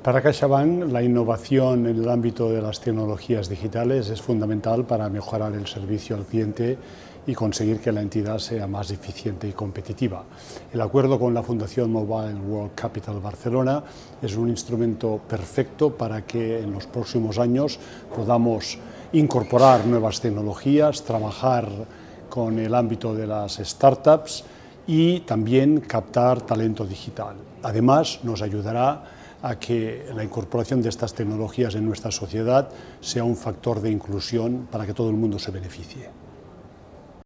Para CaixaBank, la innovación en el ámbito de las tecnologías digitales es fundamental para mejorar el servicio al cliente y conseguir que la entidad sea más eficiente y competitiva. El acuerdo con la Fundación Mobile World Capital Barcelona es un instrumento perfecto para que en los próximos años podamos incorporar nuevas tecnologías, trabajar con el ámbito de las startups y también captar talento digital. Además, nos ayudará a que la incorporación de estas tecnologías en nuestra sociedad sea un factor de inclusión para que todo el mundo se beneficie.